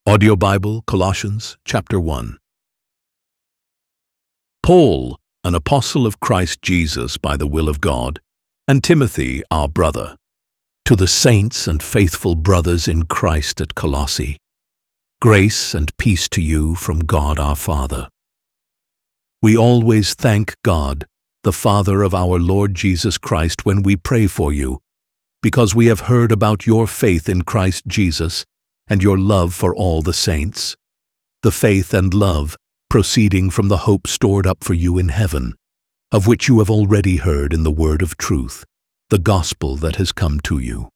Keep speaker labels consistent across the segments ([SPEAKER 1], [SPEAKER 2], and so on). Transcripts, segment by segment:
[SPEAKER 1] Audio Bible, Colossians chapter 1. Paul, an apostle of Christ Jesus by the will of God, and Timothy, our brother, to the saints and faithful brothers in Christ at Colossae, grace and peace to you from God our Father. We always thank God, the Father of our Lord Jesus Christ, when we pray for you, because we have heard about your faith in Christ Jesus and your love for all the saints, the faith and love proceeding from the hope stored up for you in heaven, of which you have already heard in the word of truth, the gospel that has come to you.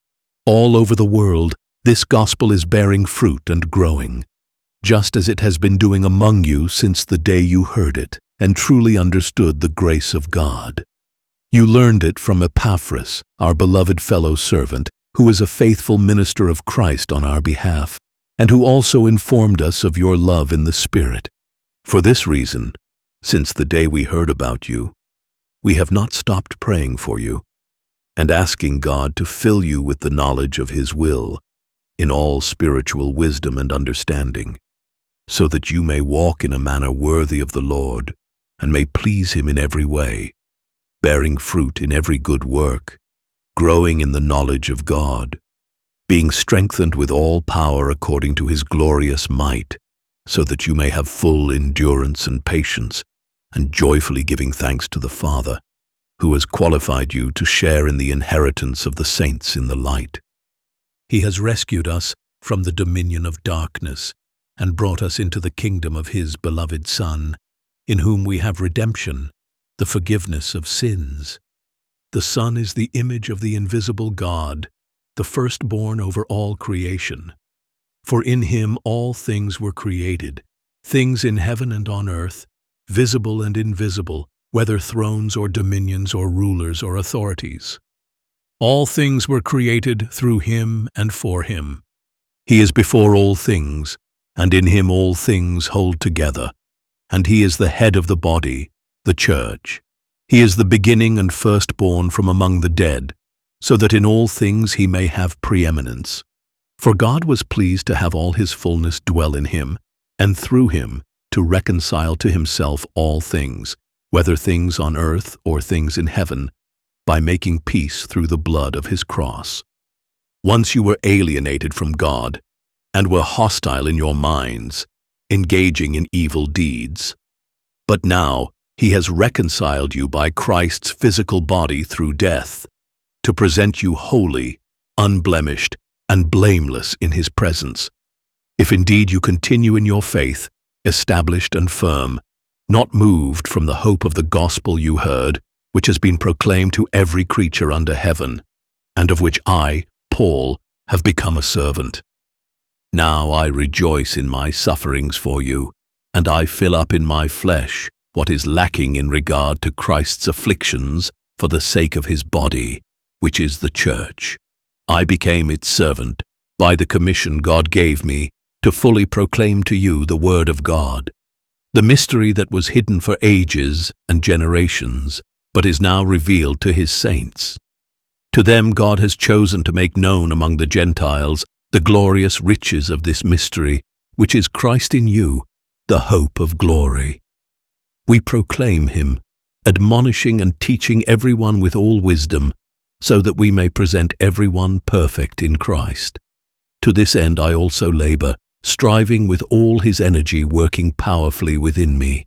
[SPEAKER 1] All over the world, this gospel is bearing fruit and growing, just as it has been doing among you since the day you heard it and truly understood the grace of God. You learned it from Epaphras, our beloved fellow servant, who is a faithful minister of Christ on our behalf, and who also informed us of your love in the Spirit. For this reason, since the day we heard about you, we have not stopped praying for you, and asking God to fill you with the knowledge of His will, in all spiritual wisdom and understanding, so that you may walk in a manner worthy of the Lord, and may please Him in every way, bearing fruit in every good work, growing in the knowledge of God, being strengthened with all power according to His glorious might, so that you may have full endurance and patience, and joyfully giving thanks to the Father, who has qualified you to share in the inheritance of the saints in the light. He has rescued us from the dominion of darkness, and brought us into the kingdom of His beloved Son, in whom we have redemption, the forgiveness of sins. The Son is the image of the invisible God, the firstborn over all creation. For in Him all things were created, things in heaven and on earth, visible and invisible, whether thrones or dominions or rulers or authorities. All things were created through Him and for Him. He is before all things, and in Him all things hold together, and He is the head of the body, the church. He is the beginning and firstborn from among the dead, so that in all things He may have preeminence. For God was pleased to have all His fullness dwell in Him, and through Him to reconcile to Himself all things, whether things on earth or things in heaven, by making peace through the blood of His cross. Once you were alienated from God, and were hostile in your minds, engaging in evil deeds. But now He has reconciled you by Christ's physical body through death, to present you holy, unblemished, and blameless in His presence, if indeed you continue in your faith, established and firm, not moved from the hope of the gospel you heard, which has been proclaimed to every creature under heaven, and of which I, Paul, have become a servant. Now I rejoice in my sufferings for you, and I fill up in my flesh what is lacking in regard to Christ's afflictions for the sake of His body, which is the church. I became its servant by the commission God gave me to fully proclaim to you the word of God, the mystery that was hidden for ages and generations, but is now revealed to His saints. To them God has chosen to make known among the Gentiles the glorious riches of this mystery, which is Christ in you, the hope of glory. We proclaim Him, admonishing and teaching everyone with all wisdom, so that we may present everyone perfect in Christ. To this end I also labor, striving with all His energy working powerfully within me.